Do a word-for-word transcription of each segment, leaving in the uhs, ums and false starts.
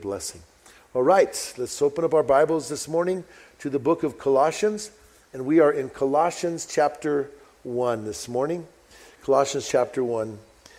blessing. All right, let's open up our Bibles this morning to the book of Colossians, and we are in Colossians chapter one this morning. Colossians chapter one.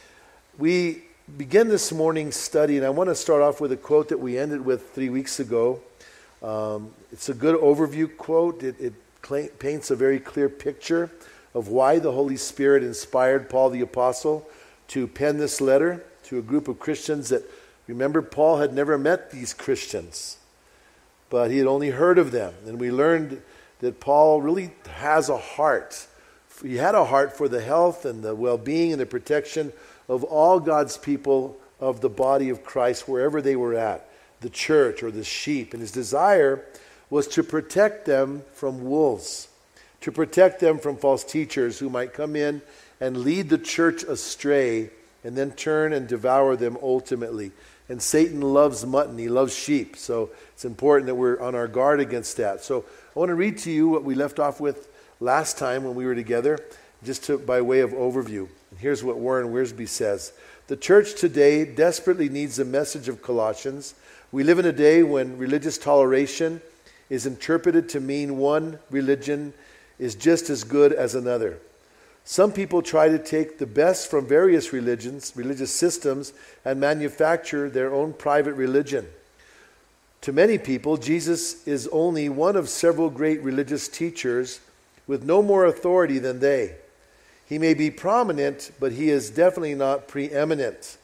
We begin this morning's study, and I want to start off with a quote that we ended with three weeks ago. Um, it's a good overview quote. It, it cl- paints a very clear picture of why the Holy Spirit inspired Paul the Apostle to pen this letter to a group of Christians that, remember, Paul had never met these Christians, but he had only heard of them. And we learned that Paul really has a heart. He had a heart for the health and the well-being and the protection of all God's people of the body of Christ, wherever they were at, the church or the sheep. And his desire was to protect them from wolves, to protect them from false teachers who might come in and lead the church astray and then turn and devour them ultimately. And Satan loves mutton. He loves sheep. So it's important that we're on our guard against that. So I want to read to you what we left off with last time when we were together, just to, by way of overview. And here's what Warren Wiersbe says. The church today desperately needs the message of Colossians. We live in a day when religious toleration is interpreted to mean one religion is just as good as another. Some people try to take the best from various religions, religious systems, and manufacture their own private religion. To many people, Jesus is only one of several great religious teachers with no more authority than they. He may be prominent, but he is definitely not preeminent.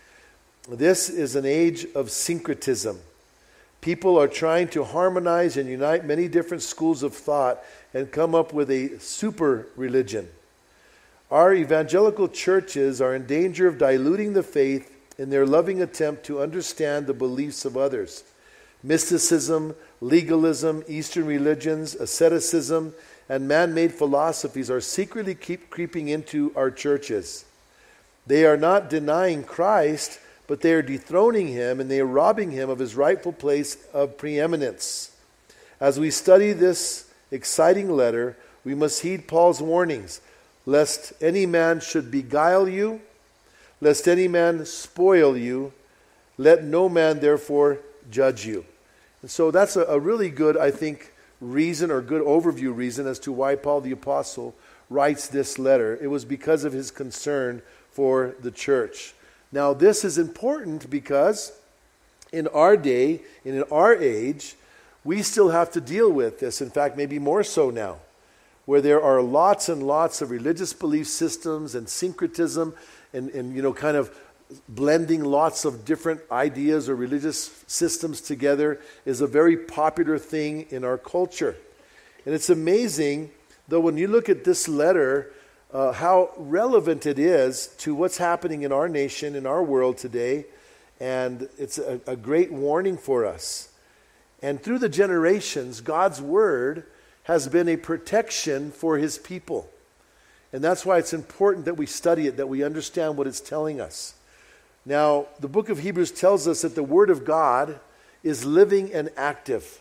This is an age of syncretism. People are trying to harmonize and unite many different schools of thought and come up with a super religion. Our evangelical churches are in danger of diluting the faith in their loving attempt to understand the beliefs of others. Mysticism, legalism, Eastern religions, asceticism, and man-made philosophies are secretly keep creeping into our churches. They are not denying Christ, but they are dethroning him, and they are robbing him of his rightful place of preeminence. As we study this exciting letter, we must heed Paul's warnings, lest any man should beguile you, lest any man spoil you, let no man therefore judge you. And so that's a, a really good, I think, reason or good overview reason as to why Paul the Apostle writes this letter. It was because of his concern for the church. Now, this is important because in our day, in our age, we still have to deal with this. In fact, maybe more so now, where there are lots and lots of religious belief systems and syncretism and, and you know, kind of blending lots of different ideas or religious systems together is a very popular thing in our culture. And it's amazing, though, when you look at this letter, uh, how relevant it is to what's happening in our nation, in our world today. And it's a, a great warning for us. And through the generations, God's word has been a protection for his people. And that's why it's important that we study it, that we understand what it's telling us. Now, the book of Hebrews tells us that the word of God is living and active,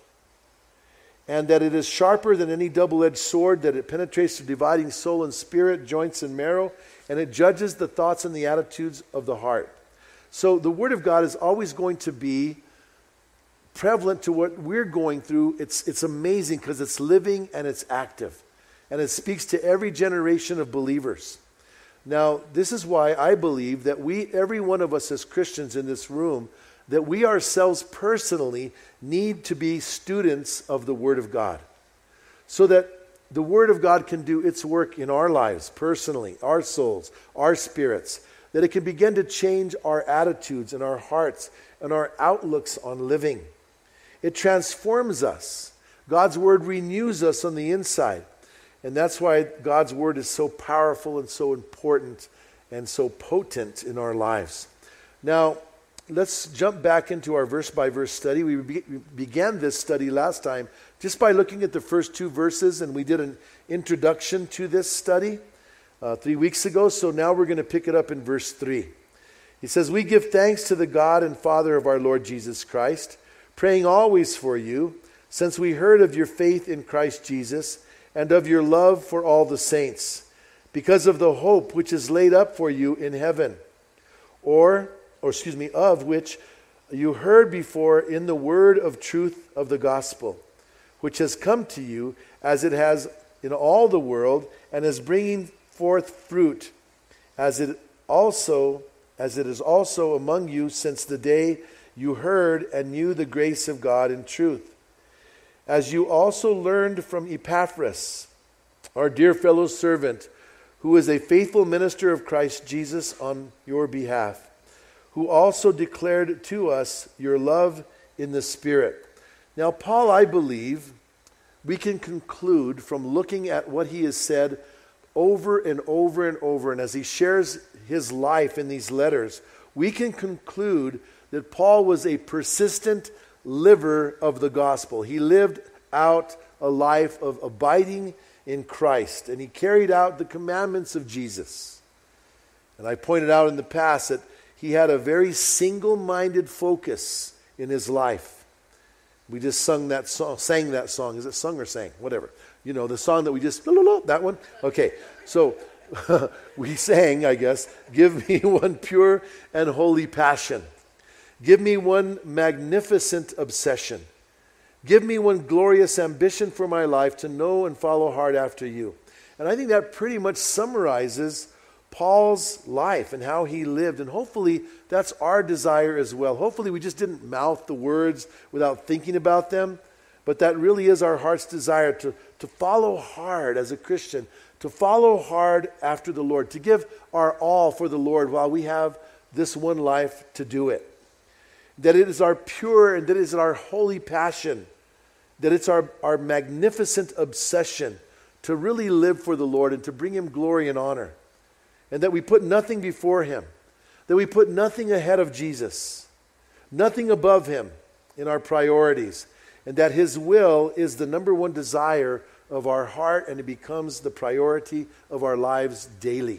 and that it is sharper than any double-edged sword, that it penetrates to dividing soul and spirit, joints and marrow, and it judges the thoughts and the attitudes of the heart. So the word of God is always going to be prevalent to what we're going through. It's, it's amazing because it's living and it's active, and it speaks to every generation of believers. Now, this is why I believe that we, every one of us as Christians in this room, that we ourselves personally need to be students of the Word of God, so that the Word of God can do its work in our lives personally, our souls, our spirits, that it can begin to change our attitudes and our hearts and our outlooks on living. It transforms us. God's Word renews us on the inside. And that's why God's word is so powerful and so important and so potent in our lives. Now, let's jump back into our verse-by-verse study. We, be- we began this study last time just by looking at the first two verses, and we did an introduction to this study uh, three weeks ago. So now we're going to pick it up in verse three. He says, "We give thanks to the God and Father of our Lord Jesus Christ, praying always for you, since we heard of your faith in Christ Jesus, and of your love for all the saints, because of the hope which is laid up for you in heaven, or, or excuse me, of which you heard before in the word of truth of the gospel, which has come to you as it has in all the world, and is bringing forth fruit, as it also as it is also among you since the day you heard and knew the grace of God in truth. As you also learned from Epaphras, our dear fellow servant, who is a faithful minister of Christ Jesus on your behalf, who also declared to us your love in the Spirit. Now, Paul, I believe, we can conclude from looking at what he has said over and over and over, and as he shares his life in these letters, we can conclude that Paul was a persistent liver of the gospel. He lived out a life of abiding in Christ, and he carried out the commandments of Jesus. And I pointed out in the past that he had a very single-minded focus in his life. We just sung that song, sang that song. Is it sung or sang? Whatever. You know, the song that we just, that one? Okay, so we sang, I guess, give me one pure and holy passion. Give me one magnificent obsession. Give me one glorious ambition for my life to know and follow hard after you. And I think that pretty much summarizes Paul's life and how he lived. And hopefully that's our desire as well. Hopefully we just didn't mouth the words without thinking about them. But that really is our heart's desire to, to follow hard as a Christian, to follow hard after the Lord, to give our all for the Lord while we have this one life to do it. That it is our pure and that it is our holy passion, that it's our, our magnificent obsession to really live for the Lord and to bring Him glory and honor. And that we put nothing before Him, that we put nothing ahead of Jesus, nothing above Him in our priorities, and that His will is the number one desire of our heart, and it becomes the priority of our lives daily.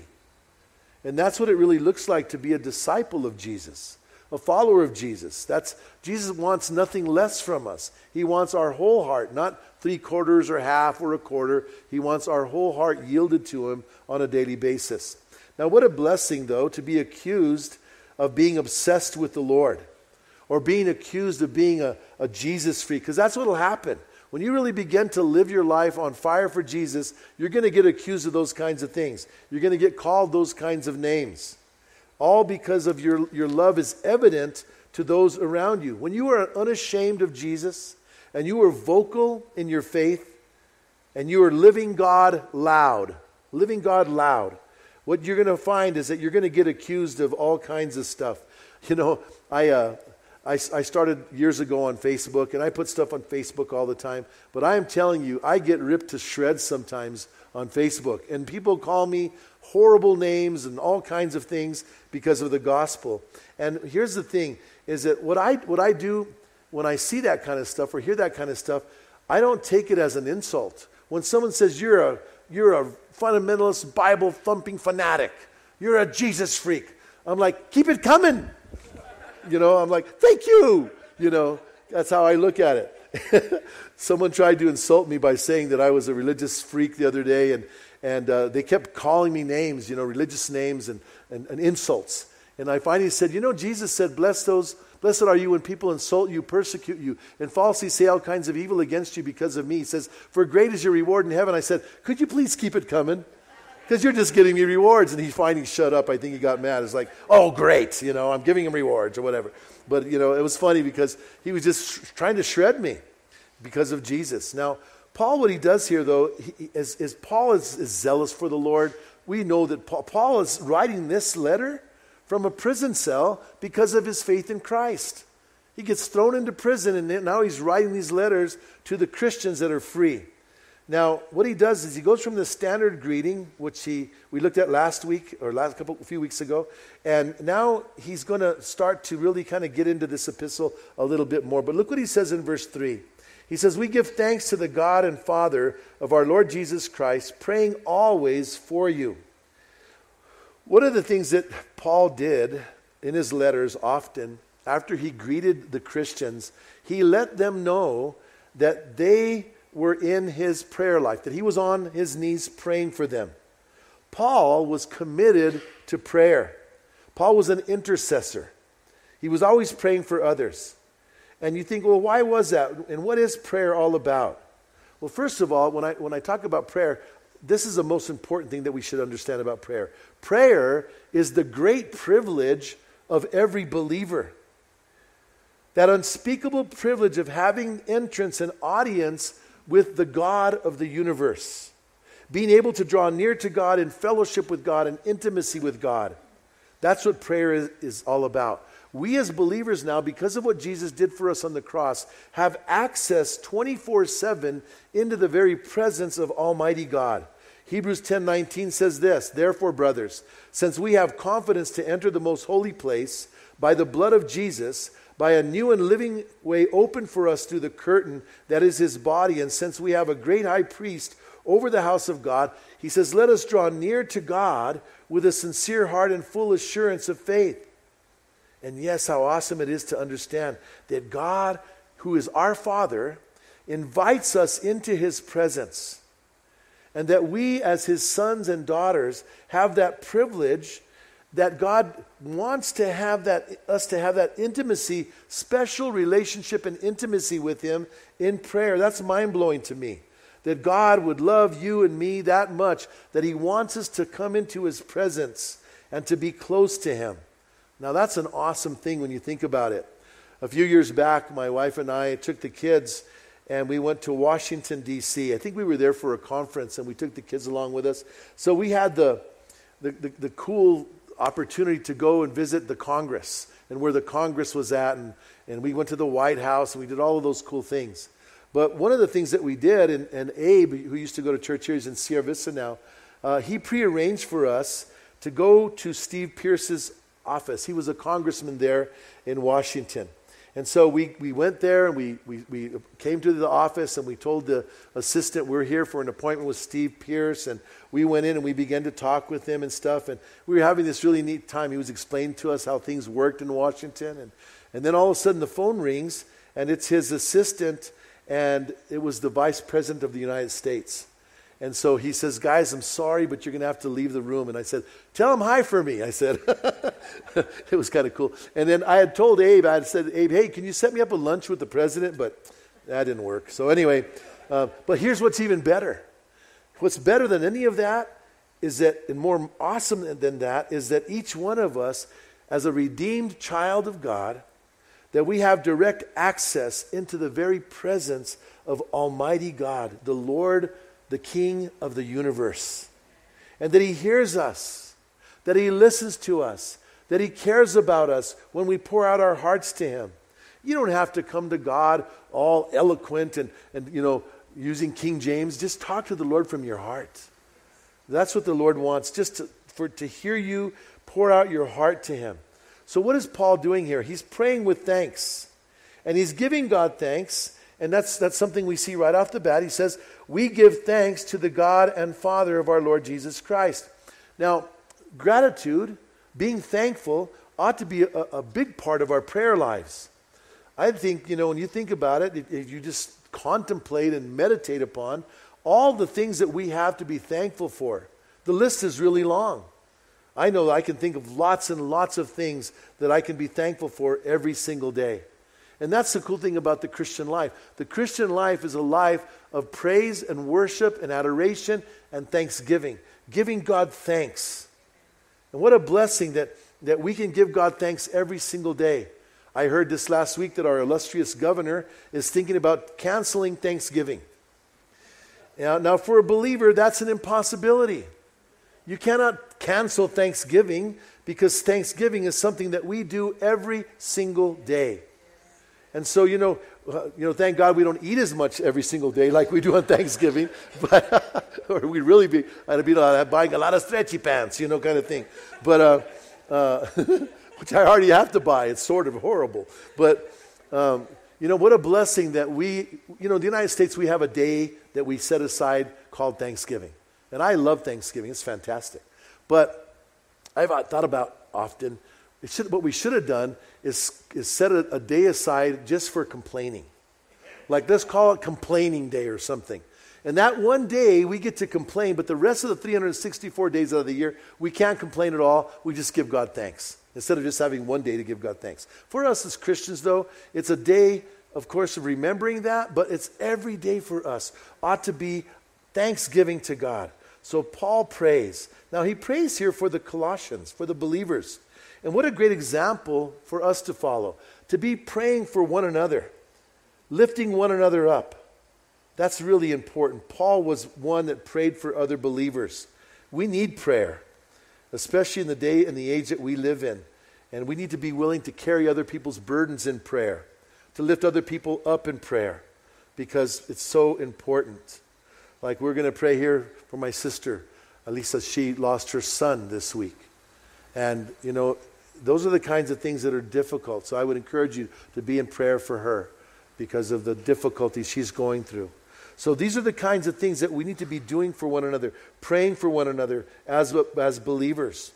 And that's what it really looks like to be a disciple of Jesus, a follower of Jesus. That's Jesus wants nothing less from us. He wants our whole heart, not three quarters or half or a quarter. He wants our whole heart yielded to Him on a daily basis. Now, what a blessing, though, to be accused of being obsessed with the Lord, or being accused of being a, a Jesus freak, because that's what will happen. When you really begin to live your life on fire for Jesus, you're going to get accused of those kinds of things. You're going to get called those kinds of names. All because of your, your love is evident to those around you. When you are unashamed of Jesus, and you are vocal in your faith, and you are living God loud, living God loud, what you're going to find is that you're going to get accused of all kinds of stuff. You know, I... Uh, I, I started years ago on Facebook, and I put stuff on Facebook all the time. But I am telling you, I get ripped to shreds sometimes on Facebook. And people call me horrible names and all kinds of things because of the gospel. And here's the thing, is that what I what I do when I see that kind of stuff or hear that kind of stuff, I don't take it as an insult. When someone says, you're a, you're a fundamentalist, Bible-thumping fanatic, you're a Jesus freak, I'm like, keep it coming. You know, I'm like, thank you. You know, that's how I look at it. Someone tried to insult me by saying that I was a religious freak the other day, and and uh, they kept calling me names, you know, religious names and, and, and insults. And I finally said, you know, Jesus said, bless those, blessed are you when people insult you, persecute you, and falsely say all kinds of evil against you because of me. He says, for great is your reward in heaven. I said, could you please keep it coming? Because you're just giving me rewards. And he finally shut up. I think he got mad. It's like, oh, great. You know, I'm giving him rewards or whatever. But, you know, it was funny because he was just sh- trying to shred me because of Jesus. Now, Paul, what he does here, though, he, is, is Paul is, is zealous for the Lord. We know that Paul, Paul is writing this letter from a prison cell because of his faith in Christ. He gets thrown into prison, and now he's writing these letters to the Christians that are free. Now, what he does is he goes from the standard greeting, which he we looked at last week or last couple a few weeks ago, and now he's going to start to really kind of get into this epistle a little bit more. But look what he says in verse three. He says, "We give thanks to the God and Father of our Lord Jesus Christ, praying always for you." One of the things that Paul did in his letters often, after he greeted the Christians, he let them know that they were in his prayer life, that he was on his knees praying for them. Paul was committed to prayer. Paul was an intercessor. He was always praying for others. And you think, well, why was that? And what is prayer all about? Well, first of all, when I when I talk about prayer, this is the most important thing that we should understand about prayer. Prayer is the great privilege of every believer. That unspeakable privilege of having entrance and audience with the God of the universe. Being able to draw near to God in fellowship with God and intimacy with God. That's what prayer is, is all about. We as believers now, because of what Jesus did for us on the cross, have access twenty-four seven into the very presence of Almighty God. Hebrews ten nineteen says this, "Therefore, brothers, since we have confidence to enter the most holy place by the blood of Jesus, by a new and living way opened for us through the curtain that is his body, and since we have a great high priest over the house of God," he says, "let us draw near to God with a sincere heart and full assurance of faith." And yes, how awesome it is to understand that God, who is our Father, invites us into his presence. And that we as his sons and daughters have that privilege that God wants to have that, us to have that intimacy, special relationship and intimacy with him in prayer. That's mind-blowing to me. That God would love you and me that much that he wants us to come into his presence and to be close to him. Now that's an awesome thing when you think about it. A few years back, my wife and I took the kids and we went to Washington, D C I think we were there for a conference and we took the kids along with us. So we had the the, the, the cool opportunity to go and visit the Congress and where the Congress was at. And, and we went to the White House and we did all of those cool things. But one of the things that we did, and, and Abe, who used to go to church here, he's in Sierra Vista now, uh, he prearranged for us to go to Steve Pierce's office. He was a congressman there in Washington. And so we, we went there and we, we, we came to the office and we told the assistant we're here for an appointment with Steve Pierce. And we went in and we began to talk with him and stuff. And we were having this really neat time. He was explaining to us how things worked in Washington. And, and then all of a sudden the phone rings and it's his assistant and it was the Vice President of the United States. And so he says, "Guys, I'm sorry, but you're going to have to leave the room." And I said, "Tell him hi for me." I said, it was kind of cool. And then I had told Abe, I had said, "Abe, hey, can you set me up a lunch with the president?" But that didn't work. So anyway, uh, but here's what's even better. What's better than any of that is that, and more awesome than that, is that each one of us, as a redeemed child of God, that we have direct access into the very presence of Almighty God, the Lord, the King of the universe. And that he hears us, that he listens to us, that he cares about us when we pour out our hearts to him. You don't have to come to God all eloquent and, and you know, using King James. Just talk to the Lord from your heart. That's what the Lord wants, just to, for to hear you pour out your heart to him. So what is Paul doing here? He's praying with thanks. And he's giving God thanks. And that's that's something we see right off the bat. He says, "We give thanks to the God and Father of our Lord Jesus Christ." Now, gratitude, being thankful, ought to be a, a big part of our prayer lives. I think, you know, when you think about it, if, if you just contemplate and meditate upon all the things that we have to be thankful for, the list is really long. I know I can think of lots and lots of things that I can be thankful for every single day. And that's the cool thing about the Christian life. The Christian life is a life of praise and worship and adoration and thanksgiving. Giving God thanks. And what a blessing that, that we can give God thanks every single day. I heard this last week that our illustrious governor is thinking about canceling Thanksgiving. Now, now for a believer, that's an impossibility. You cannot cancel Thanksgiving because Thanksgiving is something that we do every single day. And so, you know, uh, you know, thank God we don't eat as much every single day like we do on Thanksgiving. But or we'd really be, I'd be uh, buying a lot of stretchy pants, you know, kind of thing. But, uh, uh, which I already have to buy. It's sort of horrible. But, um, you know, what a blessing that we, you know, in the United States, we have a day that we set aside called Thanksgiving. And I love Thanksgiving. It's fantastic. But I've thought about often, it should, what we should have done is, is set a, a day aside just for complaining. Like, let's call it complaining day or something. And that one day we get to complain, but the rest of the three hundred sixty-four days out of the year, we can't complain at all. We just give God thanks instead of just having one day to give God thanks. For us as Christians, though, it's a day, of course, of remembering that, but it's every day for us. Ought to be thanksgiving to God. So Paul prays. Now he prays here for the Colossians, for the believers. And what a great example for us to follow. To be praying for one another, lifting one another up. That's really important. Paul was one that prayed for other believers. We need prayer, especially in the day and the age that we live in. And we need to be willing to carry other people's burdens in prayer, to lift other people up in prayer, because it's so important. Like we're going to pray here for my sister, Elisa. She lost her son this week. And, you know, those are the kinds of things that are difficult. So I would encourage you to be in prayer for her because of the difficulties she's going through. So these are the kinds of things that we need to be doing for one another, praying for one another as, as believers.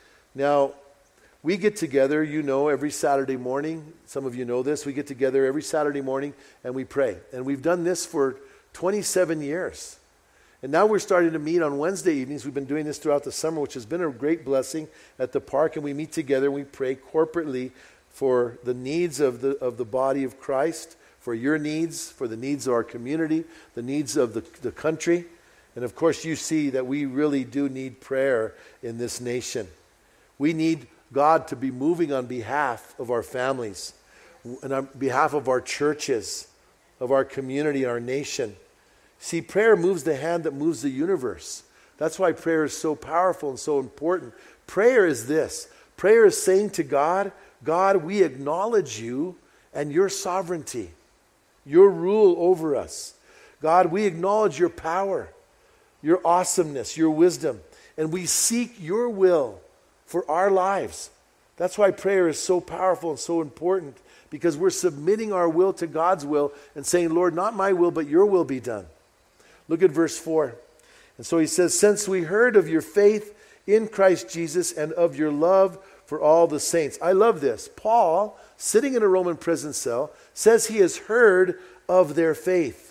Now, we get together, you know, every Saturday morning. Some of you know this. We get together every Saturday morning and we pray. And we've done this for twenty-seven years. And now we're starting to meet on Wednesday evenings. We've been doing this throughout the summer, which has been a great blessing at the park. And we meet together and we pray corporately for the needs of the of the body of Christ, for your needs, for the needs of our community, the needs of the, the country. And of course, you see that we really do need prayer in this nation. We need God to be moving on behalf of our families, and on behalf of our churches, of our community, our nation. See, prayer moves the hand that moves the universe. That's why prayer is so powerful and so important. Prayer is this. Prayer is saying to God, God, we acknowledge you and your sovereignty, your rule over us. God, we acknowledge your power, your awesomeness, your wisdom, and we seek your will for our lives. That's why prayer is so powerful and so important, because we're submitting our will to God's will and saying, Lord, not my will, but your will be done. Look at verse four. And so he says, since we heard of your faith in Christ Jesus and of your love for all the saints. I love this. Paul, sitting in a Roman prison cell, says he has heard of their faith,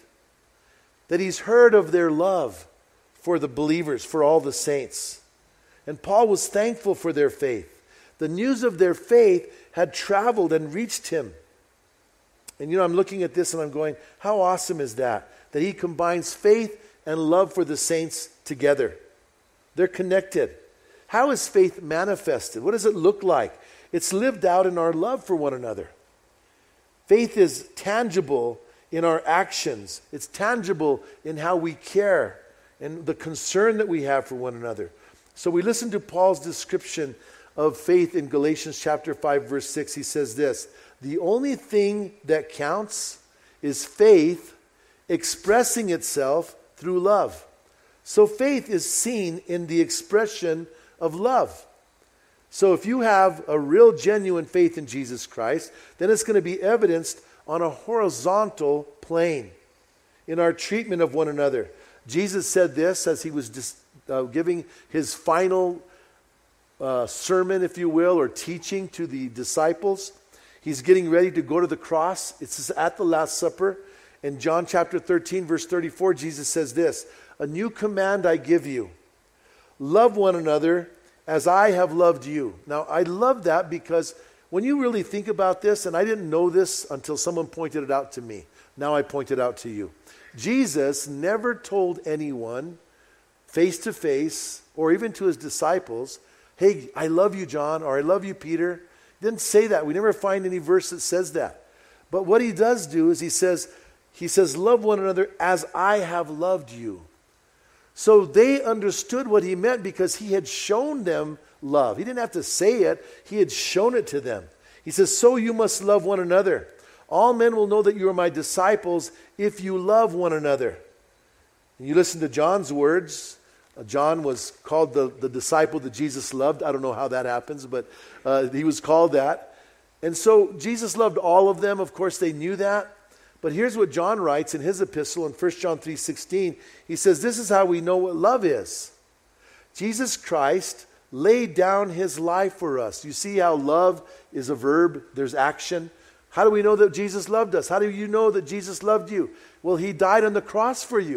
that he's heard of their love for the believers, for all the saints. And Paul was thankful for their faith. The news of their faith had traveled and reached him. And you know, I'm looking at this and I'm going, how awesome is that? That he combines faith and love for the saints together. They're connected. How is faith manifested? What does it look like? It's lived out in our love for one another. Faith is tangible in our actions. It's tangible in how we care and the concern that we have for one another. So we listen to Paul's description of faith in Galatians chapter five, verse six. He says this, the only thing that counts is faith expressing itself through love. So faith is seen in the expression of love. So if you have a real genuine faith in Jesus Christ, then it's going to be evidenced on a horizontal plane in our treatment of one another. Jesus said this as he was dis- uh, giving his final uh, sermon, if you will, or teaching to the disciples. He's getting ready to go to the cross. It's at the Last Supper. In John chapter thirteen, verse thirty-four, Jesus says this, a new command I give you, love one another as I have loved you. Now, I love that because when you really think about this, and I didn't know this until someone pointed it out to me. Now I point it out to you. Jesus never told anyone face to face or even to his disciples, hey, I love you, John, or I love you, Peter. He didn't say that. We never find any verse that says that. But what he does do is he says, he says, love one another as I have loved you. So they understood what he meant because he had shown them love. He didn't have to say it. He had shown it to them. He says, so you must love one another. All men will know that you are my disciples if you love one another. And you listen to John's words. Uh, John was called the, the disciple that Jesus loved. I don't know how that happens, but uh, he was called that. And so Jesus loved all of them. Of course, they knew that. But here's what John writes in his epistle in First John three sixteen. He says, this is how we know what love is. Jesus Christ laid down his life for us. You see how love is a verb? There's action. How do we know that Jesus loved us? How do you know that Jesus loved you? Well, he died on the cross for you.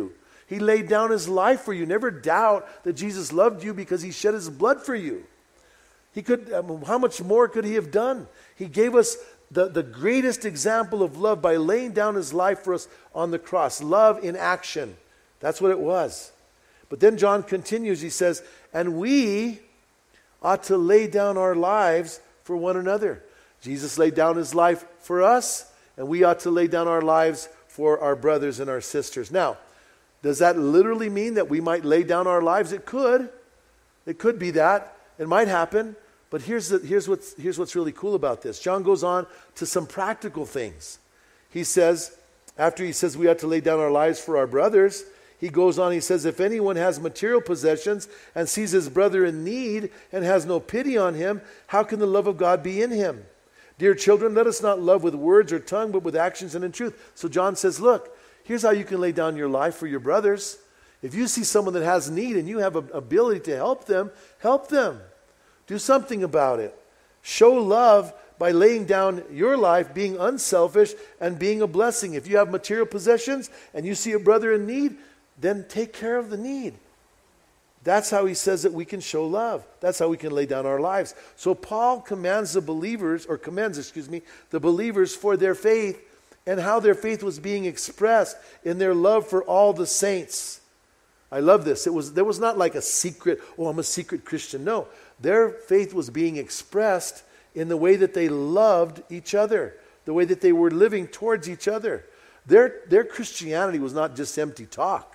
He laid down his life for you. Never doubt that Jesus loved you because he shed his blood for you. He could, um, how much more could he have done? He gave us the, the greatest example of love by laying down his life for us on the cross. Love in action. That's what it was. But then John continues, he says, and we ought to lay down our lives for one another. Jesus laid down his life for us, and we ought to lay down our lives for our brothers and our sisters. Now, does that literally mean that we might lay down our lives? It could. It could be that. It might happen. But here's, the, here's, what's, here's what's really cool about this. John goes on to some practical things. He says, after he says we ought to lay down our lives for our brothers, he goes on, he says, if anyone has material possessions and sees his brother in need and has no pity on him, how can the love of God be in him? Dear children, let us not love with words or tongue, but with actions and in truth. So John says, look, here's how you can lay down your life for your brothers. If you see someone that has need and you have an ability to help them, help them. Do something about it. Show love by laying down your life, being unselfish, and being a blessing. If you have material possessions and you see a brother in need, then take care of the need. That's how he says that we can show love. That's how we can lay down our lives. So Paul commands the believers, or commends, excuse me, the believers for their faith and how their faith was being expressed in their love for all the saints. I love this. It was, there was not like a secret, oh, I'm a secret Christian. No, their faith was being expressed in the way that they loved each other, the way that they were living towards each other. Their, their Christianity was not just empty talk.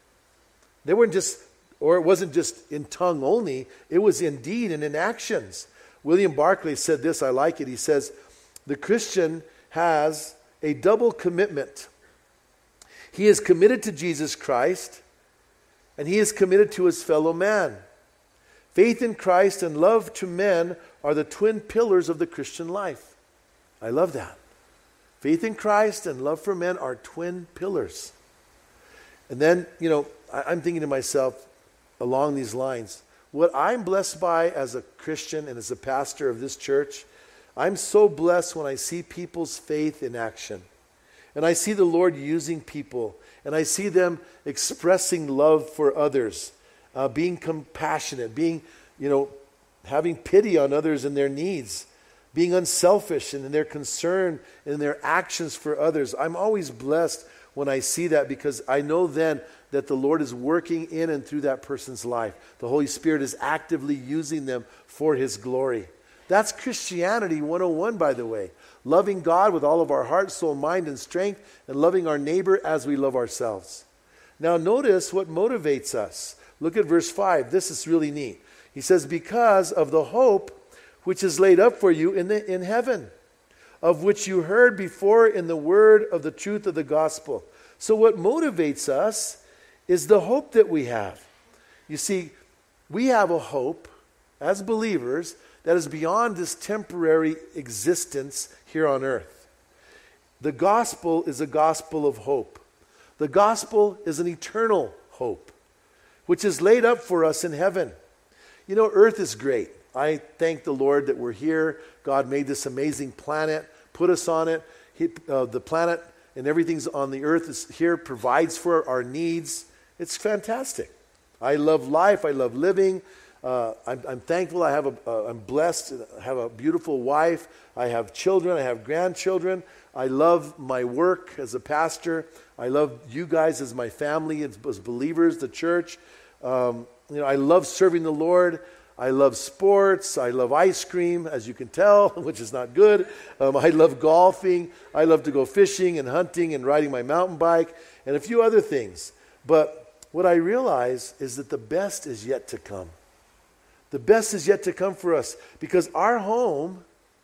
They weren't just, or it wasn't just in tongue only, it was in deed and in actions. William Barclay said this, I like it. He says, the Christian has a double commitment. He is committed to Jesus Christ, and he is committed to his fellow man. Faith in Christ and love to men are the twin pillars of the Christian life. I love that. Faith in Christ and love for men are twin pillars. And then, you know, I, I'm thinking to myself along these lines, what I'm blessed by as a Christian and as a pastor of this church, I'm so blessed when I see people's faith in action. And I see the Lord using people. And I see them expressing love for others. Uh, being compassionate. Being, you know, having pity on others and their needs. Being unselfish in their concern and in their actions for others. I'm always blessed when I see that, because I know then that the Lord is working in and through that person's life. The Holy Spirit is actively using them for His glory. That's Christianity one oh one, by the way. Loving God with all of our heart, soul, mind, and strength, and loving our neighbor as we love ourselves. Now notice what motivates us. Look at verse five. This is really neat. He says, because of the hope which is laid up for you in, the, in heaven, of which you heard before in the word of the truth of the gospel. So what motivates us is the hope that we have. You see, we have a hope as believers that is beyond this temporary existence here on earth. The gospel is a gospel of hope. The gospel is an eternal hope, which is laid up for us in heaven. You know, earth is great. I thank the Lord that we're here. God made this amazing planet, put us on it. He, uh, the planet and everything's on the earth is here, provides for our needs. It's fantastic. I love life. I love living. Uh, I'm, I'm thankful. I have a, uh, I'm blessed. I have a beautiful wife. I have children. I have grandchildren. I love my work as a pastor. I love you guys as my family, as, as believers, the church. Um, you know, I love serving the Lord. I love sports. I love ice cream, as you can tell, which is not good. Um, I love golfing. I love to go fishing and hunting and riding my mountain bike and a few other things. But what I realize is that the best is yet to come. The best is yet to come for us, because our home,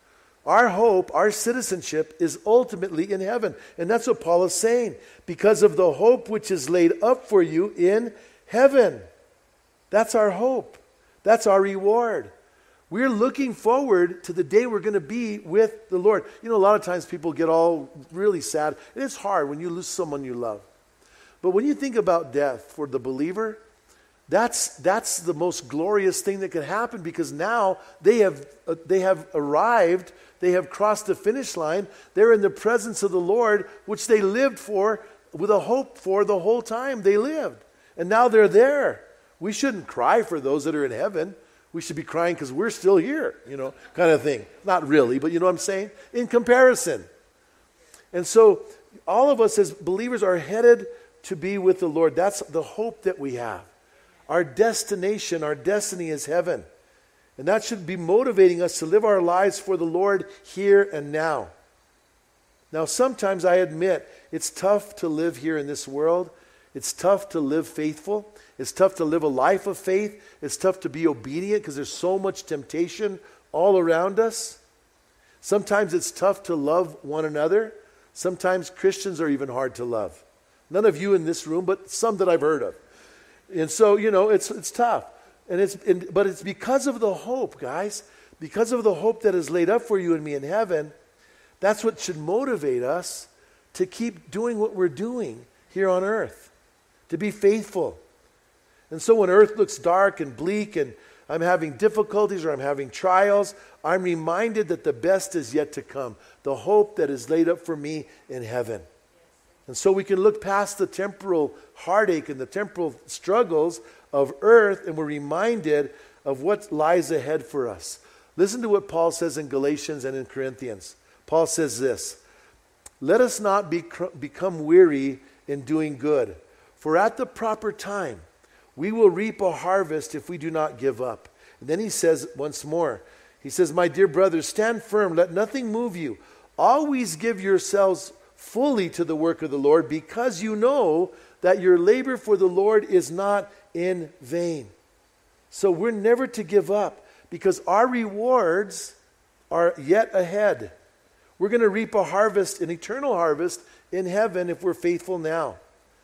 our hope, our citizenship is ultimately in heaven. And that's what Paul is saying. Because of the hope which is laid up for you in heaven. That's our hope. That's our reward. We're looking forward to the day we're going to be with the Lord. You know, a lot of times people get all really sad. And it's hard when you lose someone you love. But when you think about death for the believer, that's that's the most glorious thing that can happen, because now they have uh, they have arrived, they have crossed the finish line. They're in the presence of the Lord, which they lived for with a hope for the whole time they lived. And now they're there. We shouldn't cry for those that are in heaven. We should be crying because we're still here, you know, kind of thing. Not really, but you know what I'm saying? In comparison. And so all of us as believers are headed to be with the Lord. That's the hope that we have. Our destination, our destiny is heaven. And that should be motivating us to live our lives for the Lord here and now. Now, sometimes I admit it's tough to live here in this world. It's tough to live faithful. It's tough to live a life of faith. It's tough to be obedient because there's so much temptation all around us. Sometimes it's tough to love one another. Sometimes Christians are even hard to love. None of you in this room, but some that I've heard of. And so, you know, it's it's tough. And it's and, but it's because of the hope, guys. Because of the hope that is laid up for you and me in heaven. That's what should motivate us to keep doing what we're doing here on earth. To be faithful. And so when earth looks dark and bleak and I'm having difficulties or I'm having trials, I'm reminded that the best is yet to come. The hope that is laid up for me in heaven. And so we can look past the temporal heartache and the temporal struggles of earth, and we're reminded of what lies ahead for us. Listen to what Paul says in Galatians and in Corinthians. Paul says this, "Let us not be, become weary in doing good, for at the proper time we will reap a harvest if we do not give up." And then he says once more, he says, "My dear brothers, stand firm, let nothing move you. Always give yourselves fully to the work of the Lord, because you know that your labor for the Lord is not in vain." So we're never to give up, because our rewards are yet ahead. We're going to reap a harvest, an eternal harvest in heaven if we're faithful now.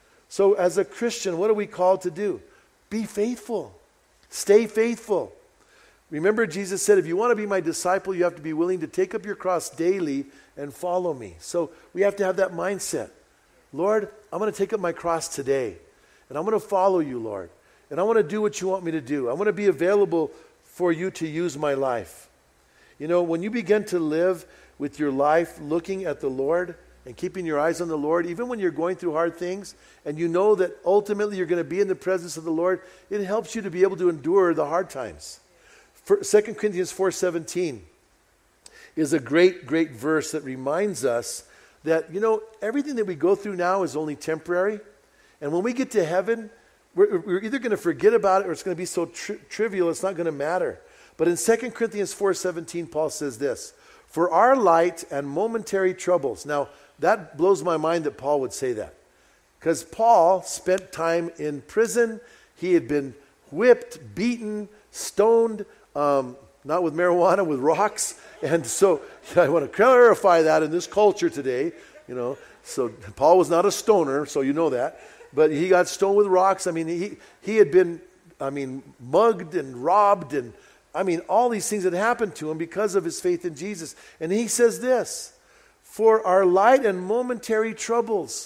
So as a Christian, what are we called to do? Be faithful. Stay faithful. Remember, Jesus said, if you want to be my disciple, you have to be willing to take up your cross daily and follow me. So we have to have that mindset. Lord, I'm going to take up my cross today, and I'm going to follow you, Lord. And I want to do what you want me to do. I want to be available for you to use my life. You know, when you begin to live with your life looking at the Lord and keeping your eyes on the Lord, even when you're going through hard things, and you know that ultimately you're going to be in the presence of the Lord, it helps you to be able to endure the hard times. For Second Corinthians four seventeen is a great, great verse that reminds us that, you know, everything that we go through now is only temporary. And when we get to heaven, we're, we're either going to forget about it or it's going to be so tri- trivial it's not going to matter. But in Second Corinthians four seventeen, Paul says this, "For our light and momentary troubles." Now, that blows my mind that Paul would say that. Because Paul spent time in prison. He had been whipped, beaten, stoned, um, not with marijuana, with rocks. And so I want to clarify that in this culture today. You know, so Paul was not a stoner, so you know that. But he got stoned with rocks. I mean, he he had been, I mean, mugged and robbed, and I mean, all these things had happened to him because of his faith in Jesus. And he says this, "For our light and momentary troubles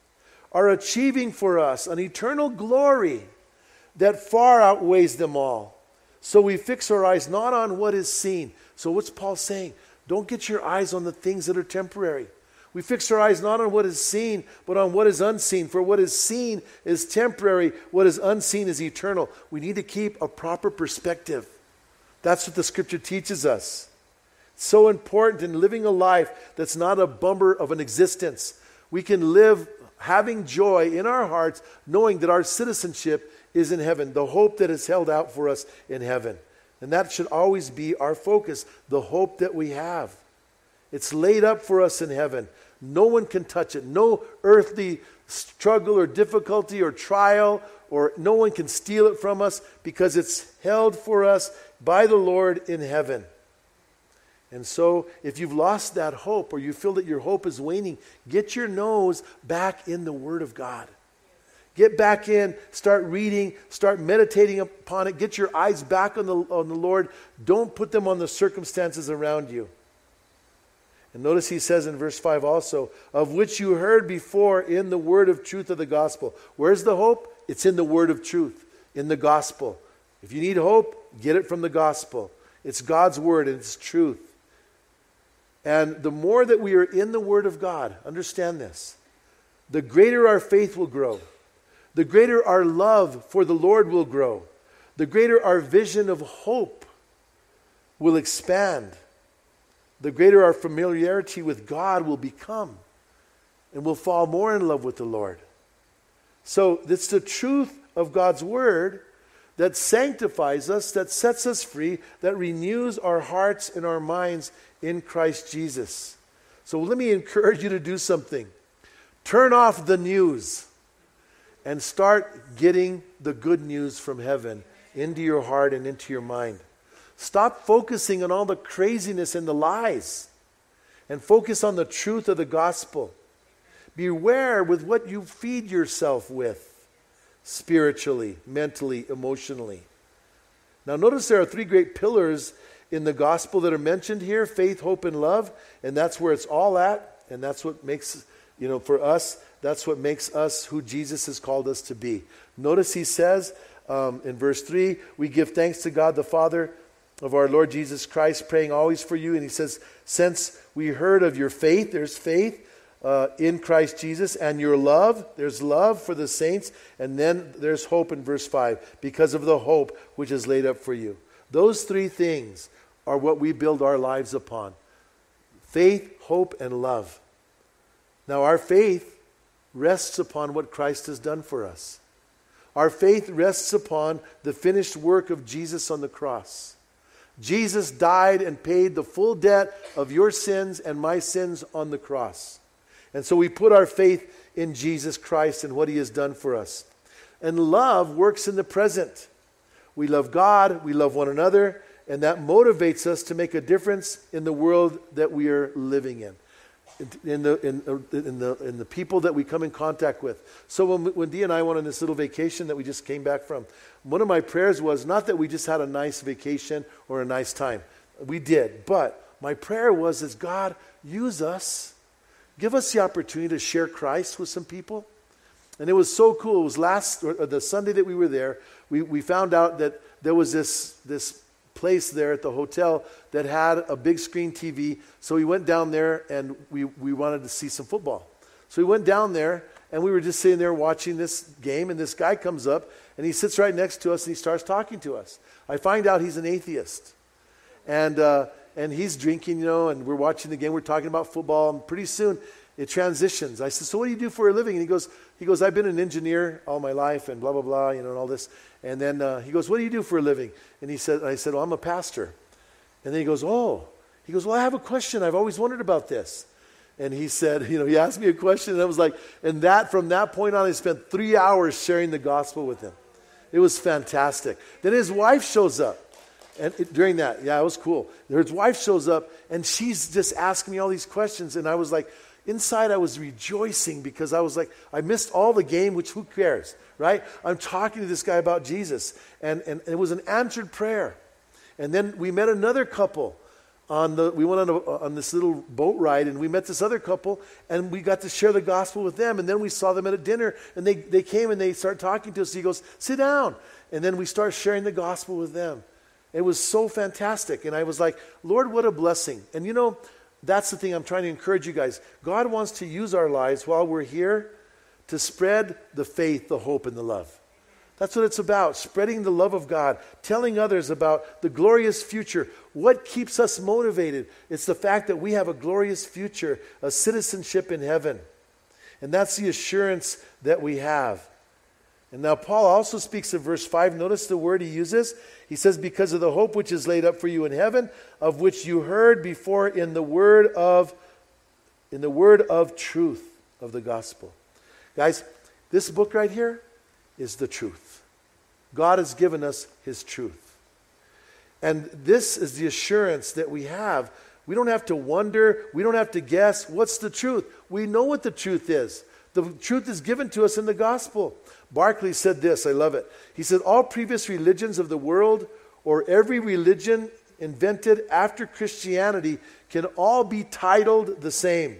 are achieving for us an eternal glory that far outweighs them all. So we fix our eyes not on what is seen." So what's Paul saying? Don't get your eyes on the things that are temporary. We fix our eyes not on what is seen, but on what is unseen. For what is seen is temporary. What is unseen is eternal. We need to keep a proper perspective. That's what the scripture teaches us. It's so important in living a life that's not a bummer of an existence. We can live having joy in our hearts, knowing that our citizenship is in heaven, the hope that is held out for us in heaven. And that should always be our focus, the hope that we have. It's laid up for us in heaven. No one can touch it. No earthly struggle or difficulty or trial, or no one can steal it from us, because it's held for us by the Lord in heaven. And so if you've lost that hope, or you feel that your hope is waning, get your nose back in the Word of God. Get back in, start reading, start meditating upon it. Get your eyes back on the, on the Lord. Don't put them on the circumstances around you. And notice he says in verse five also, "Of which you heard before in the word of truth of the gospel." Where's the hope? It's in the word of truth, in the gospel. If you need hope, get it from the gospel. It's God's word and it's truth. And the more that we are in the Word of God, understand this, the greater our faith will grow. The greater our love for the Lord will grow. The greater our vision of hope will expand. The greater our familiarity with God will become. And we'll fall more in love with the Lord. So it's the truth of God's word that sanctifies us, that sets us free, that renews our hearts and our minds in Christ Jesus. So let me encourage you to do something. Turn off the news and start getting the good news from heaven into your heart and into your mind. Stop focusing on all the craziness and the lies and focus on the truth of the gospel. Beware with what you feed yourself with spiritually, mentally, emotionally. Now notice there are three great pillars in the gospel that are mentioned here: faith, hope, and love. And that's where it's all at. And that's what makes, you know, for us, that's what makes us who Jesus has called us to be. Notice he says um, in verse three, we give thanks to God the Father of our Lord Jesus Christ, praying always for you. And he says, since we heard of your faith, there's faith uh, in Christ Jesus, and your love, there's love for the saints. And then there's hope in verse five, because of the hope which is laid up for you. Those three things are what we build our lives upon: faith, hope, and love. Now our faith rests upon what Christ has done for us. Our faith rests upon the finished work of Jesus on the cross. Jesus died and paid the full debt of your sins and my sins on the cross. And so we put our faith in Jesus Christ and what he has done for us. And love works in the present. We love God, we love one another, and that motivates us to make a difference in the world that we are living in. In the, in, in, the, in the people that we come in contact with. So when, when Dee and I went on this little vacation that we just came back from, one of my prayers was not that we just had a nice vacation or a nice time. We did. But my prayer was, is God, use us. Give us the opportunity to share Christ with some people. And it was so cool. It was last, or the Sunday that we were there, we, we found out that there was this this place there at the hotel that had a big screen T V. So we went down there and we, we wanted to see some football. So we went down there and we were just sitting there watching this game, and this guy comes up and he sits right next to us and he starts talking to us. I find out he's an atheist. And uh, and he's drinking, you know, and we're watching the game, we're talking about football, and pretty soon it transitions. I said, so what do you do for a living? And he goes, he goes, I've been an engineer all my life and blah, blah, blah, you know, and all this. And then uh, he goes, what do you do for a living? And he said, I said, well, I'm a pastor. And then he goes, oh. He goes, well, I have a question. I've always wondered about this. And he said, you know, he asked me a question, and I was like, and that, from that point on, I spent three hours sharing the gospel with him. It was fantastic. Then his wife shows up. And it, during that, yeah, it was cool. His wife shows up, and she's just asking me all these questions. And I was like, inside I was rejoicing, because I was like, I missed all the game, which who cares, right? I'm talking to this guy about Jesus. And, and it was an answered prayer. And then we met another couple. On the, we went on, a, on this little boat ride, and we met this other couple, and we got to share the gospel with them. And then we saw them at a dinner, and they, they came and they started talking to us. He goes, sit down. And then we start sharing the gospel with them. It was so fantastic. And I was like, Lord, what a blessing. And you know, that's the thing I'm trying to encourage you guys. God wants to use our lives while we're here to spread the faith, the hope, and the love. That's what it's about, spreading the love of God, telling others about the glorious future. What keeps us motivated? It's the fact that we have a glorious future, a citizenship in heaven. And that's the assurance that we have. And now Paul also speaks in verse five. Notice the word he uses. He says, because of the hope which is laid up for you in heaven, of which you heard before in the word of, in the word of truth of the gospel. Guys, this book right here is the truth. God has given us his truth. And this is the assurance that we have. We don't have to wonder. We don't have to guess. What's the truth? We know what the truth is. The truth is given to us in the gospel. Barclay said this, I love it. He said, all previous religions of the world, or every religion invented after Christianity, can all be titled the same: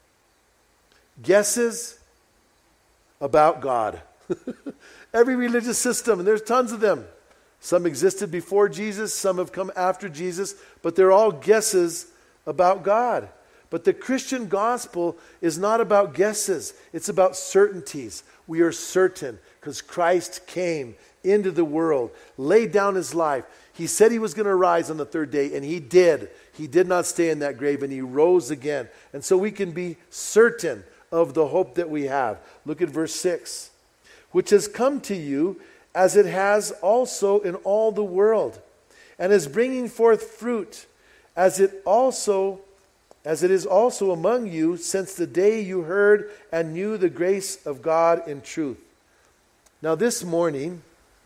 guesses about God. Every religious system, and there's tons of them. Some existed before Jesus, some have come after Jesus, but they're all guesses about God. But the Christian gospel is not about guesses. It's about certainties. We are certain because Christ came into the world, laid down his life. He said he was going to rise on the third day, and he did. He did not stay in that grave, and he rose again. And so we can be certain of the hope that we have. Look at verse six. Which has come to you as it has also in all the world, and is bringing forth fruit, as it also as it is also among you since the day you heard and knew the grace of God in truth. Now this morning,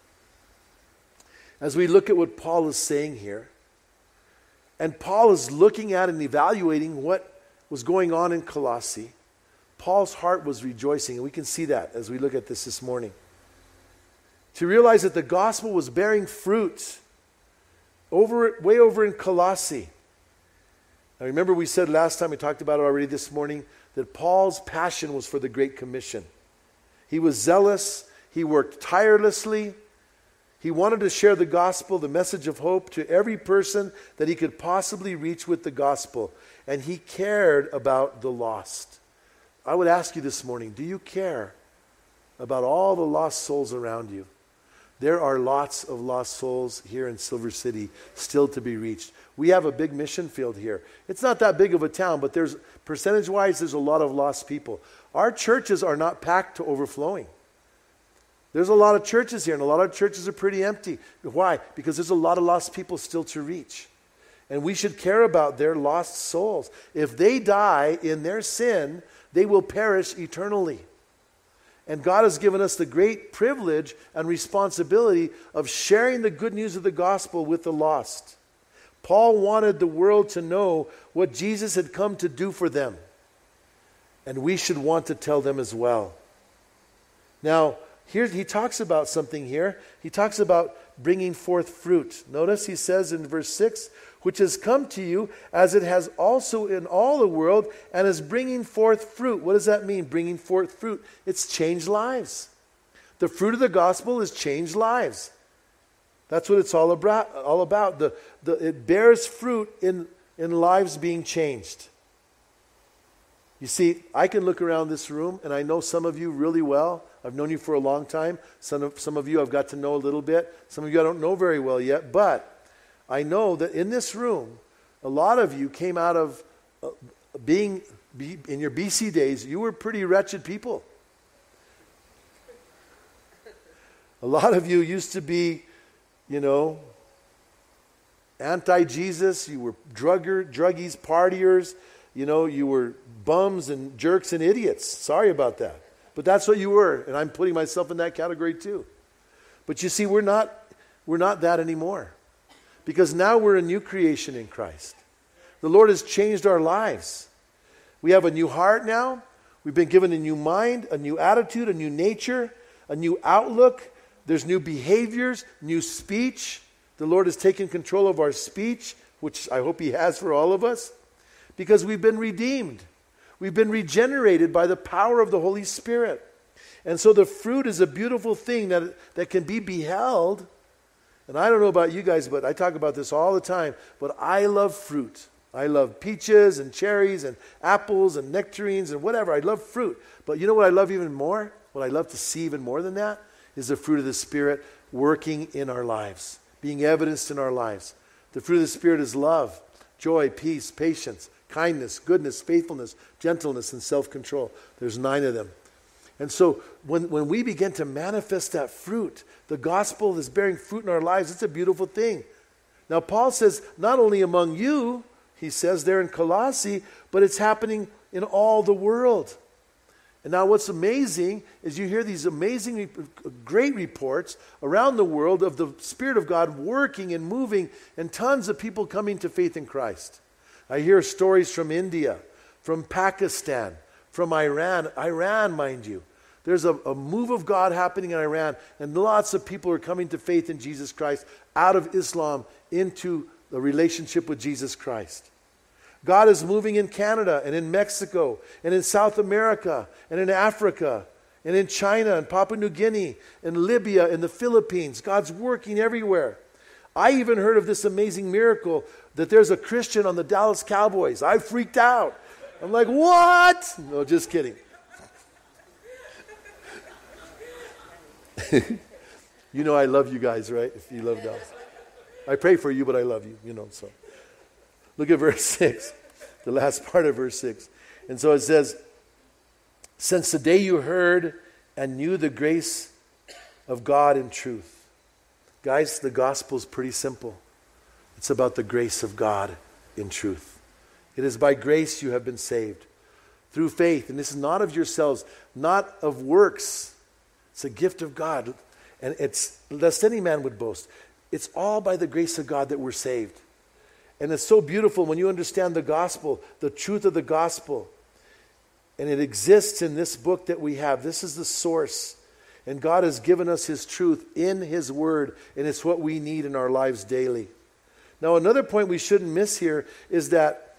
as we look at what Paul is saying here, and Paul is looking at and evaluating what was going on in Colossae, Paul's heart was rejoicing, and we can see that as we look at this this morning. To realize that the gospel was bearing fruit over, way over in Colossae. Now remember we said last time, we talked about it already this morning, that Paul's passion was for the Great Commission. He was zealous, he worked tirelessly, he wanted to share the gospel, the message of hope, to every person that he could possibly reach with the gospel. And he cared about the lost. I would ask you this morning, do you care about all the lost souls around you? There are lots of lost souls here in Silver City still to be reached. We have a big mission field here. It's not that big of a town, but there's percentage-wise, there's a lot of lost people. Our churches are not packed to overflowing. There's a lot of churches here, and a lot of churches are pretty empty. Why? Because there's a lot of lost people still to reach. And we should care about their lost souls. If they die in their sin, they will perish eternally. And God has given us the great privilege and responsibility of sharing the good news of the gospel with the lost. Paul wanted the world to know what Jesus had come to do for them. And we should want to tell them as well. Now, here he talks about something here. He talks about bringing forth fruit. Notice he says in verse six, which has come to you as it has also in all the world and is bringing forth fruit. What does that mean, bringing forth fruit? It's changed lives. The fruit of the gospel is changed lives. That's what it's all about. All about. The, the, it bears fruit in, in lives being changed. You see, I can look around this room, and I know some of you really well. I've known you for a long time. Some of, some of you I've got to know a little bit. Some of you I don't know very well yet. But I know that in this room, a lot of you came out of uh, being, be, in your B C days, you were pretty wretched people. A lot of you used to be, you know, anti-Jesus. You were drugger, druggies, partiers. You know, you were bums and jerks and idiots. Sorry about that. But that's what you were, and I'm putting myself in that category too. But you see, we're not, we're not that anymore. Because now we're a new creation in Christ. The Lord has changed our lives. We have a new heart now. We've been given a new mind, a new attitude, a new nature, a new outlook. There's new behaviors, new speech. The Lord has taken control of our speech, which I hope He has for all of us, because we've been redeemed. We've been regenerated by the power of the Holy Spirit. And so the fruit is a beautiful thing that, that can be beheld. And I don't know about you guys, but I talk about this all the time. But I love fruit. I love peaches and cherries and apples and nectarines and whatever. I love fruit. But you know what I love even more? What I love to see even more than that is the fruit of the Spirit working in our lives, being evidenced in our lives. The fruit of the Spirit is love, joy, peace, patience, kindness, goodness, faithfulness, gentleness, and self-control. There's nine of them. And so when, when we begin to manifest that fruit, the gospel is bearing fruit in our lives. It's a beautiful thing. Now Paul says, not only among you, he says there in Colossae, but it's happening in all the world. And now what's amazing is you hear these amazing, great reports around the world of the Spirit of God working and moving and tons of people coming to faith in Christ. I hear stories from India, from Pakistan, from Iran. Iran, mind you. There's a, a move of God happening in Iran, and lots of people are coming to faith in Jesus Christ out of Islam into the relationship with Jesus Christ. God is moving in Canada and in Mexico and in South America and in Africa and in China and Papua New Guinea and Libya and the Philippines. God's working everywhere. I even heard of this amazing miracle that there's a Christian on the Dallas Cowboys. I freaked out. I'm like, what? No, just kidding. You know I love you guys, right? If you love dogs. I pray for you, but I love you, you know, so. Look at verse six, the last part of verse six. And so it says, since the day you heard and knew the grace of God in truth. Guys, the gospel is pretty simple. It's about the grace of God in truth. It is by grace you have been saved, through faith. And this is not of yourselves, not of works. It's a gift of God. And it's, lest any man would boast. It's all by the grace of God that we're saved. And it's so beautiful when you understand the gospel, the truth of the gospel. And it exists in this book that we have. This is the source. And God has given us His truth in His Word. And it's what we need in our lives daily. Now, another point we shouldn't miss here is that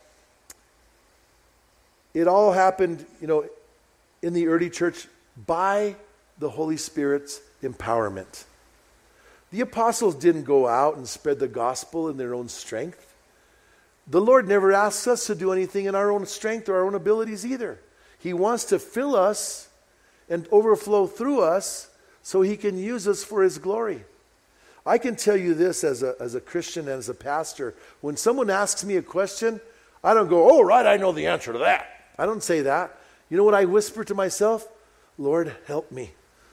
it all happened, you know, in the early church by the Holy Spirit's empowerment. The apostles didn't go out and spread the gospel in their own strength. The Lord never asks us to do anything in our own strength or our own abilities either. He wants to fill us and overflow through us so He can use us for His glory. I can tell you this as a, as a Christian and as a pastor. When someone asks me a question, I don't go, oh, right, I know the answer to that. I don't say that. You know what I whisper to myself? Lord, help me.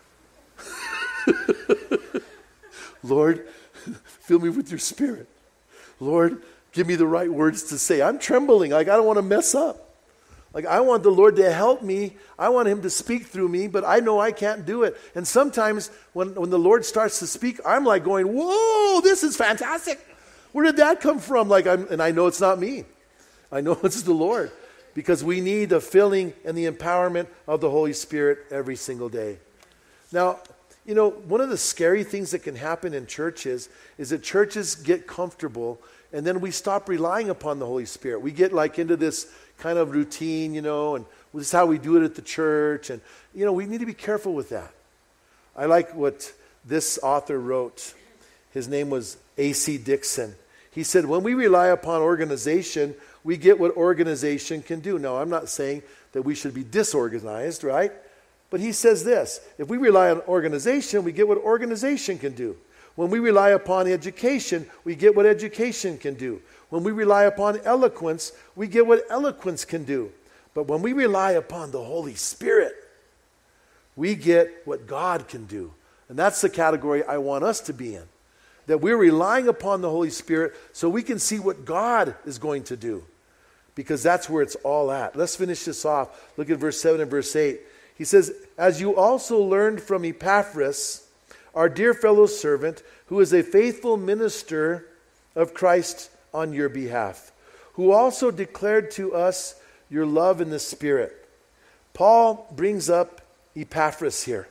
Lord, fill me with your Spirit. Lord, give me the right words to say. I'm trembling. Like, I don't want to mess up. Like, I want the Lord to help me. I want Him to speak through me, but I know I can't do it. And sometimes when, when the Lord starts to speak, I'm like going, whoa, this is fantastic. Where did that come from? Like, I'm, and I know it's not me. I know it's the Lord. Because we need the filling and the empowerment of the Holy Spirit every single day. Now, you know, one of the scary things that can happen in churches is that churches get comfortable and then we stop relying upon the Holy Spirit. We get like into this kind of routine, you know, and this is how we do it at the church. And, you know, we need to be careful with that. I like what this author wrote. His name was A C Dixon. He said, when we rely upon organization, we get what organization can do. Now, I'm not saying that we should be disorganized, right? But he says this, if we rely on organization, we get what organization can do. When we rely upon education, we get what education can do. When we rely upon eloquence, we get what eloquence can do. But when we rely upon the Holy Spirit, we get what God can do. And that's the category I want us to be in. That we're relying upon the Holy Spirit so we can see what God is going to do. Because that's where it's all at. Let's finish this off. Look at verse seven and verse eight. He says, as you also learned from Epaphras, our dear fellow servant, who is a faithful minister of Christ on your behalf, who also declared to us your love in the Spirit. Paul brings up Epaphras here.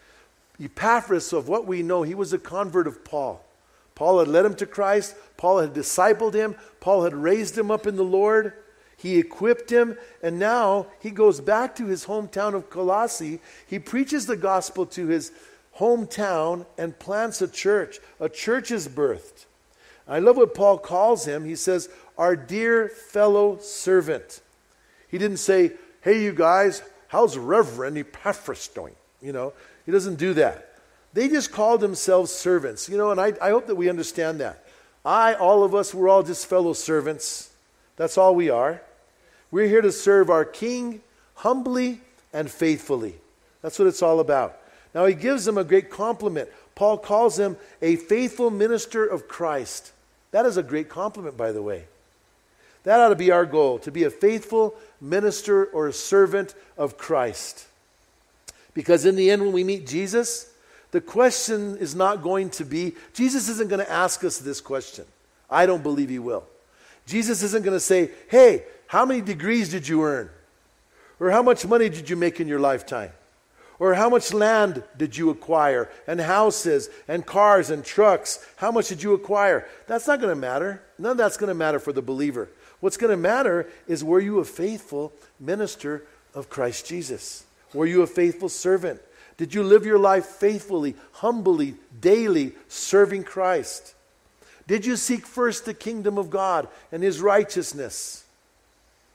Epaphras, of what we know, he was a convert of Paul. Paul had led him to Christ. Paul had discipled him. Paul had raised him up in the Lord. He equipped him, and now he goes back to his hometown of Colossae. He preaches the gospel to his hometown and plants a church. A church is birthed. I love what Paul calls him. He says, our dear fellow servant. He didn't say, hey, you guys, how's Reverend Epaphras doing? You know, he doesn't do that. They just called themselves servants. You know, and I, I hope that we understand that. I, all of us, we're all just fellow servants. That's all we are. We're here to serve our King humbly and faithfully. That's what it's all about. Now he gives them a great compliment. Paul calls him a faithful minister of Christ. That is a great compliment, by the way. That ought to be our goal, to be a faithful minister or a servant of Christ. Because in the end, when we meet Jesus, the question is not going to be, Jesus isn't going to ask us this question. I don't believe He will. Jesus isn't going to say, hey, how many degrees did you earn? Or how much money did you make in your lifetime? Or how much land did you acquire? And houses and cars and trucks. How much did you acquire? That's not going to matter. None of that's going to matter for the believer. What's going to matter is, were you a faithful minister of Christ Jesus? Were you a faithful servant? Did you live your life faithfully, humbly, daily, serving Christ? Did you seek first the kingdom of God and His righteousness?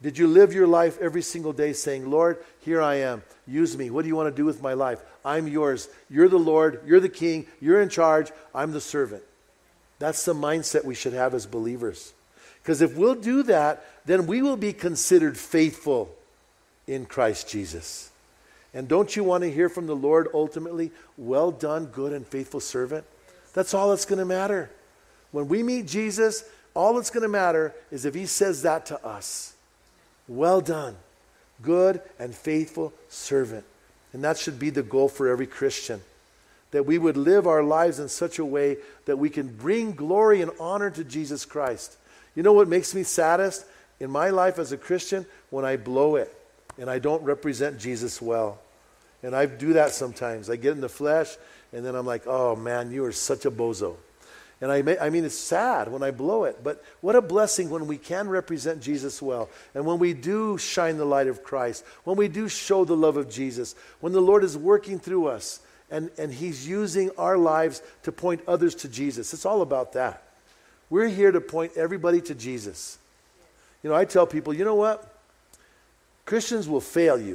Did you live your life every single day saying, Lord, here I am. Use me. What do you want to do with my life? I'm yours. You're the Lord. You're the King. You're in charge. I'm the servant. That's the mindset we should have as believers. Because if we'll do that, then we will be considered faithful in Christ Jesus. And don't you want to hear from the Lord ultimately, well done, good and faithful servant? That's all that's going to matter. When we meet Jesus, all that's going to matter is if he says that to us. Well done, good and faithful servant. And that should be the goal for every Christian. That we would live our lives in such a way that we can bring glory and honor to Jesus Christ. You know what makes me saddest in my life as a Christian? When I blow it and I don't represent Jesus well. And I do that sometimes. I get in the flesh and then I'm like, oh man, you are such a bozo. And I, may, I mean, it's sad when I blow it, but what a blessing when we can represent Jesus well. And when we do shine the light of Christ, when we do show the love of Jesus, when the Lord is working through us and, and he's using our lives to point others to Jesus. It's all about that. We're here to point everybody to Jesus. You know, I tell people, you know what? Christians will fail you,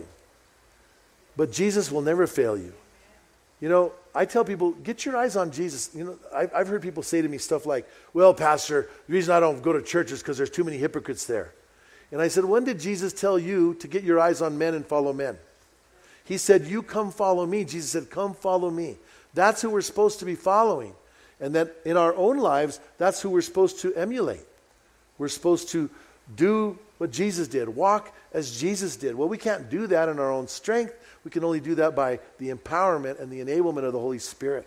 but Jesus will never fail you. You know, I tell people, get your eyes on Jesus. You know, I've, I've heard people say to me stuff like, well, Pastor, the reason I don't go to church is because there's too many hypocrites there. And I said, when did Jesus tell you to get your eyes on men and follow men? He said, you come follow me. Jesus said, come follow me. That's who we're supposed to be following. And that in our own lives, that's who we're supposed to emulate. We're supposed to do what Jesus did, walk as Jesus did. Well, we can't do that in our own strength. We can only do that by the empowerment and the enablement of the Holy Spirit.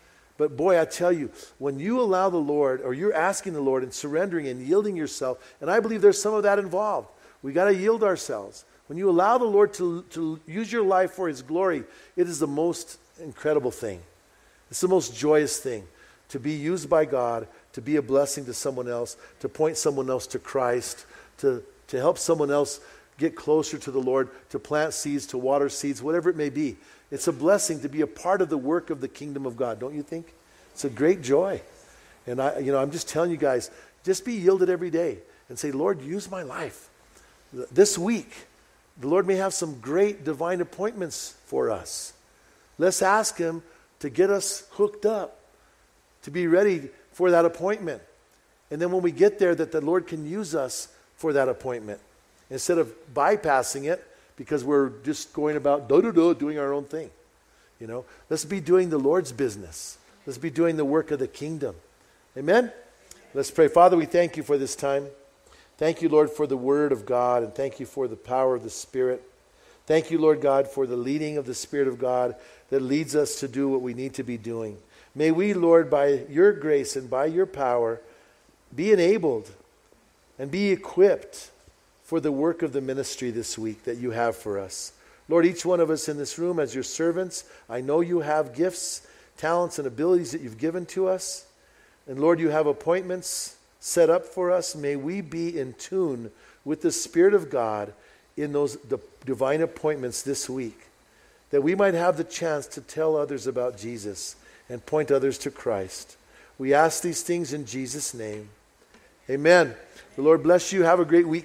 But boy, I tell you, when you allow the Lord, or you're asking the Lord and surrendering and yielding yourself, and I believe there's some of that involved. We got to yield ourselves. When you allow the Lord to, to use your life for his glory, it is the most incredible thing. It's the most joyous thing. To be used by God, to be a blessing to someone else, to point someone else to Christ, to, to help someone else get closer to the Lord, to plant seeds, to water seeds, whatever it may be. It's a blessing to be a part of the work of the kingdom of God, don't you think? It's a great joy. And I, you know, I'm just telling you guys, just be yielded every day and say, Lord, use my life. This week, the Lord may have some great divine appointments for us. Let's ask him to get us hooked up, to be ready for that appointment. And then when we get there, that the Lord can use us for that appointment. Instead of bypassing it because we're just going about do-do-do, doing our own thing. You know, let's be doing the Lord's business. Let's be doing the work of the kingdom. Amen? Let's pray. Father, we thank you for this time. Thank you, Lord, for the word of God, and thank you for the power of the Spirit. Thank you, Lord God, for the leading of the Spirit of God that leads us to do what we need to be doing. May we, Lord, by your grace and by your power, be enabled and be equipped for the work of the ministry this week that you have for us. Lord, each one of us in this room as your servants, I know you have gifts, talents, and abilities that you've given to us. And Lord, you have appointments set up for us. May we be in tune with the Spirit of God in those d- divine appointments this week, that we might have the chance to tell others about Jesus and point others to Christ. We ask these things in Jesus' name. Amen. The Lord bless you. Have a great week.